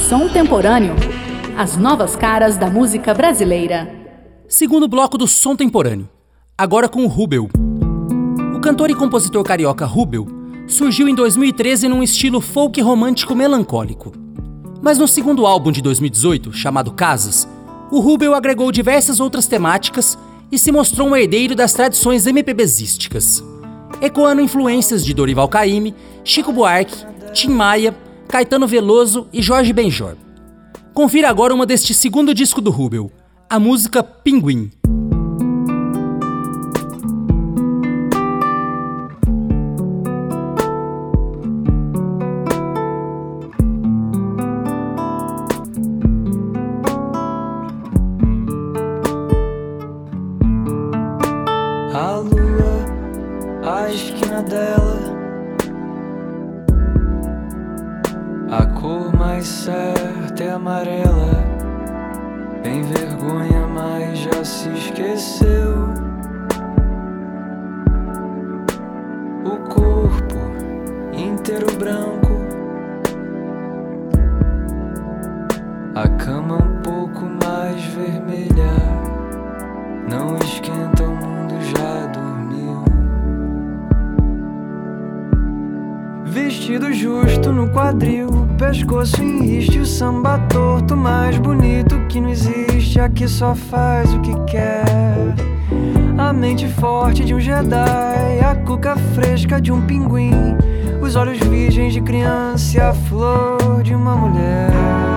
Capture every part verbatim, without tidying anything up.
Som Temporâneo. As novas caras da música brasileira. Segundo bloco do Som Temporâneo. Agora com o Rubel. O cantor e compositor carioca Rubel surgiu em dois mil e treze num estilo folk romântico melancólico. Mas no segundo álbum de dois mil e dezoito, chamado Casas, o Rubel agregou diversas outras temáticas e se mostrou um herdeiro das tradições MPBzísticas, ecoando influências de Dorival Caymmi, Chico Buarque, Tim Maia, Caetano Veloso e Jorge Benjor. Confira agora uma deste segundo disco do Rubel, a música Pinguim. A lua, a esquina dela, a cor mais certa é amarela. Tem vergonha, mas já se esqueceu. O corpo inteiro branco, a cama um pouco mais vermelha. Não esquenta, o mundo já dormiu. Vestido justo no quadril, pescoço em riste, o samba torto mais bonito que não existe. Aqui só faz o que quer. A mente forte de um Jedi, a cuca fresca de um pinguim, os olhos virgens de criança e a flor de uma mulher.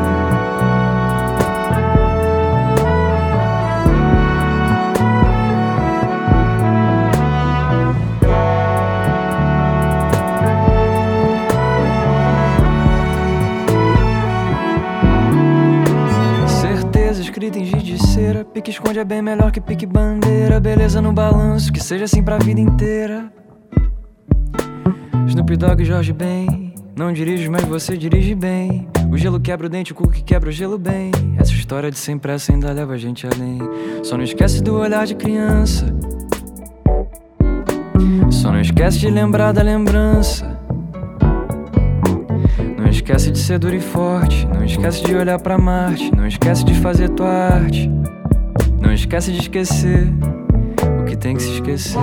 Escrita em giz de cera, pique esconde é bem melhor que pique bandeira. Beleza no balanço, que seja assim pra vida inteira. Snoop Dogg e Jorge Ben, não dirijo, mas você dirige bem. O gelo quebra o dente, o cookie quebra o gelo bem. Essa história de sem pressa ainda leva a gente além. Só não esquece do olhar de criança, só não esquece de lembrar da lembrança. Não esquece de ser duro e forte, não esquece de olhar pra Marte, não esquece de fazer tua arte, não esquece de esquecer o que tem que se esquecer.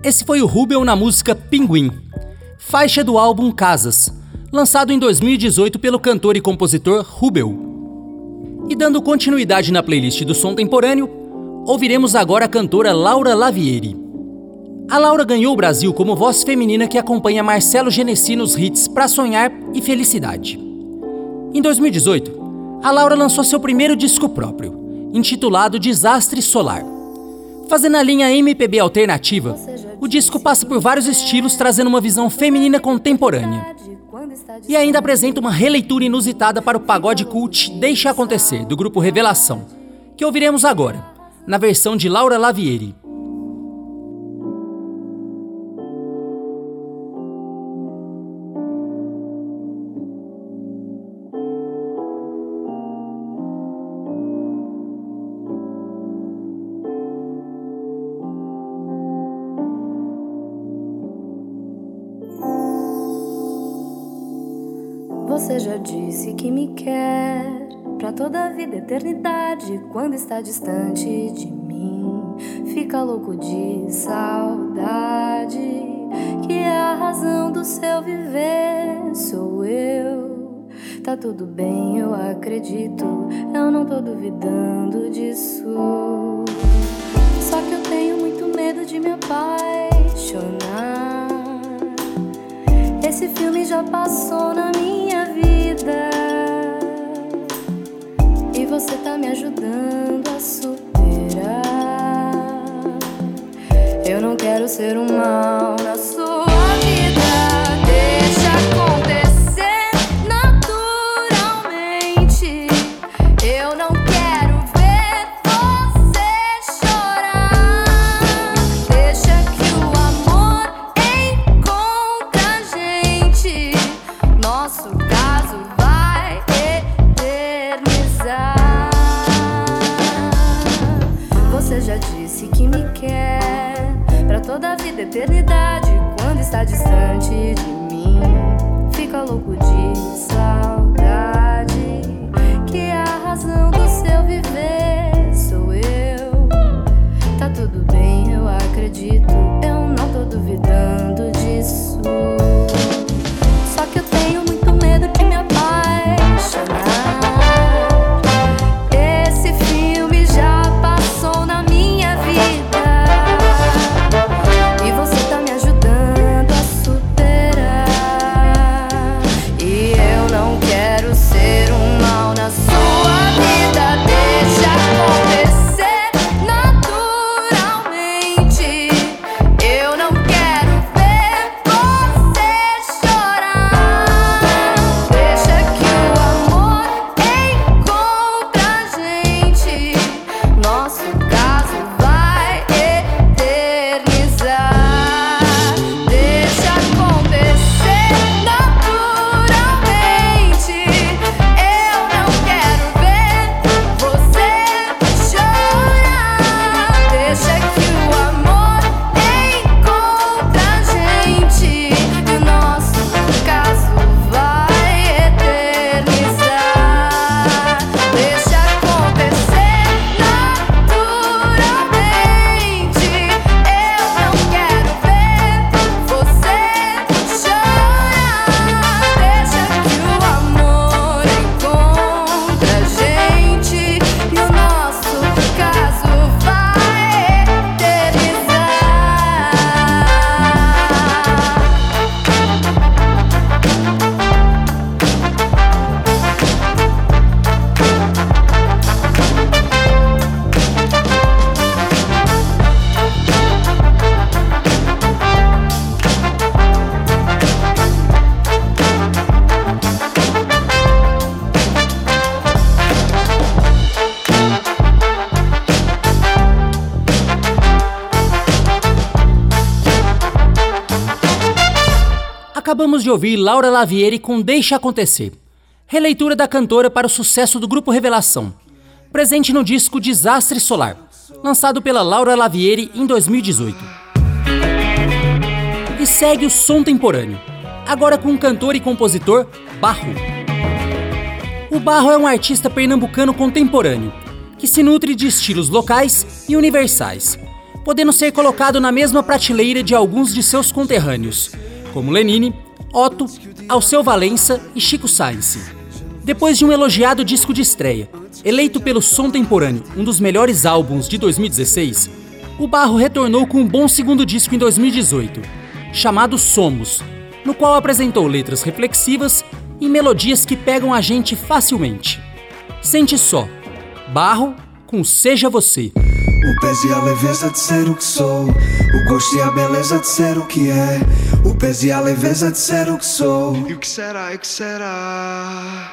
Esse foi o Rubel na música Pinguim, faixa do álbum Casas, lançado em dois mil e dezoito pelo cantor e compositor Rubel. E dando continuidade na playlist do Som Temporâneo, ouviremos agora a cantora Laura Lavieri. A Laura ganhou o Brasil como voz feminina que acompanha Marcelo Genesi nos hits Pra Sonhar e Felicidade. Em dois mil e dezoito, a Laura lançou seu primeiro disco próprio, intitulado Desastre Solar. Fazendo a linha M P B alternativa, o disco passa por vários estilos, trazendo uma visão feminina contemporânea. E ainda apresenta uma releitura inusitada para o pagode cult Deixa Acontecer, do grupo Revelação, que ouviremos agora, na versão de Laura Lavieri. Você já disse que me quer pra toda a vida, eternidade. Quando está distante de mim, fica louco de saudade. Que é a razão do seu viver, sou eu. Tá tudo bem, eu acredito, eu não tô duvidando disso. Só que eu tenho muito medo de me apaixonar. Esse filme já passou na minha vida e você tá me ajudando a superar. Eu não quero ser um mal na sua vida. Deixa acontecer naturalmente. Eu não quero ver você chorar. Deixa que o amor encontre a gente. Nosso caso vai eternizar. Você já disse que me quer pra toda a vida, eternidade. Quando está distante de mim, fica louco de saudade. Que é a razão do seu viver, sou eu. Tá tudo bem, eu acredito, eu não tô duvidando disso. Só que eu tenho muito medo de me apaixonar. Esse filme já passou na minha vida e você tá me ajudando a superar. E eu não quero ser um mal na sua vida. Deixa acontecer naturalmente. Eu não quero ver você chorar. Deixa que o amor encontre a gente. Nosso caso vai eternizar. Deixa acontecer naturalmente. Eu não quero ver você chorar. Deixa que o amor encontre a gente e o nosso caso vai eternizar. Deixa acontecer naturalmente. Eu não quero ver você chorar. Deixa que o amor encontre a gente e o nosso caso vai eternizar. Acabamos de ouvir Laura Lavieri com Deixa Acontecer, releitura da cantora para o sucesso do grupo Revelação, presente no disco Desastre Solar, lançado pela Laura Lavieri em dois mil e dezoito. E segue o Som Temporâneo, agora com o cantor e compositor Barro. O Barro é um artista pernambucano contemporâneo, que se nutre de estilos locais e universais, podendo ser colocado na mesma prateleira de alguns de seus conterrâneos, como Lenine, Otto, Alceu Valença e Chico Science. Depois de um elogiado disco de estreia, eleito pelo Som Temporâneo um dos melhores álbuns de dois mil e dezesseis, o Barro retornou com um bom segundo disco em dois mil e dezoito, chamado Somos, no qual apresentou letras reflexivas e melodias que pegam a gente facilmente. Sente só, Barro com Seja Você. O peso e a leveza de ser o que sou, o gosto e a beleza de ser o que é, o peso e a leveza de ser o que sou. E o que será, e o que será?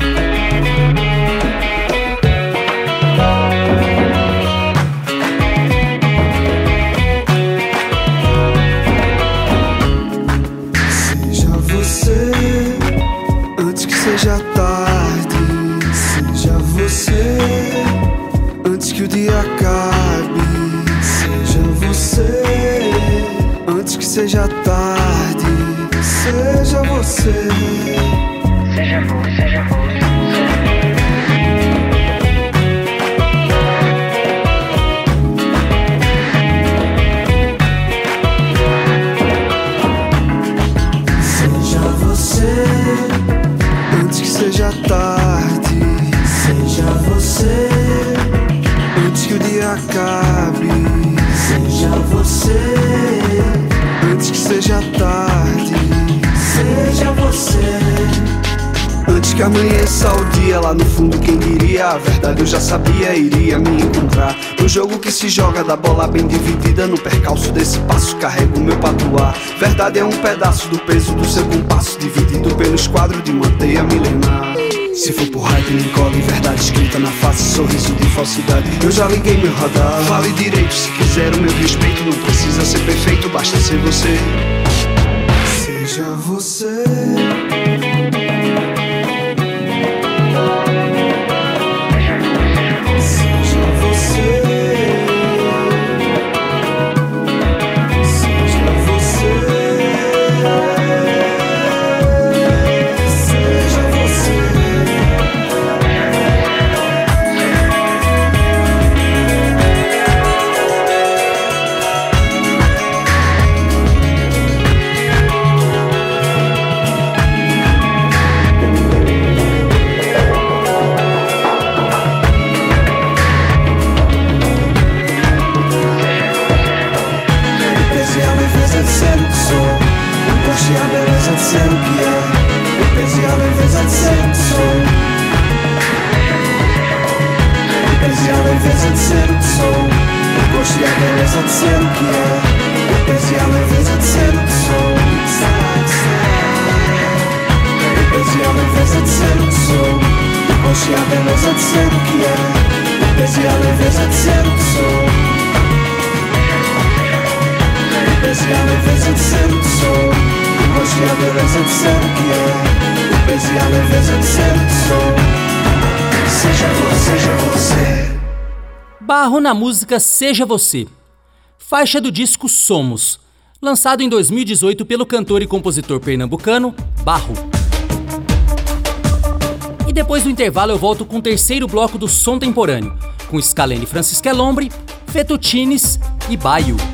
Seja você, antes que seja tarde. Seja você, antes que o dia acabe. Seja você, antes que seja tarde. Seja você. Seja você, seja você. Seja você, antes que seja tarde. Seja você, antes que o dia acabe. Seja você, antes que seja tarde. Seja você, antes que amanheça o dia. Lá no fundo quem diria, a verdade eu já sabia, iria me encontrar. No jogo que se joga da bola bem dividida, no percalço desse passo carrego o meu patuar. Verdade é um pedaço do peso do seu compasso, dividido pelos quadros de uma teia milenar. Se for por hype, nem cola, verdade escrita na face, sorriso de falsidade. Eu já liguei meu radar. Fale direito, se quiser o meu respeito. Não precisa ser perfeito, basta ser você. Seja você. Seja você. E a beleza de ser o que é, o peso e a leveza de ser o que sou. O peso e a leveza de ser o que sou. O gosto e a beleza de ser o que é, o peso e a leveza de ser o que sou. O peso e a leveza de ser o que sou. O gosto e a beleza de ser o que é, o peso e a leveza de ser o que sou. O peso e a leveza de ser o que sou. O gosto e a beleza de ser o que é, o peso e a leveza de ser o que sou. Seja você, seja você. Barro na música Seja Você, faixa do disco Somos, lançado em dois mil e dezoito pelo cantor e compositor pernambucano Barro. E depois do intervalo eu volto com o terceiro bloco do Som Temporâneo, com Scalene Francisca Lombre, Fettuccines e Baio.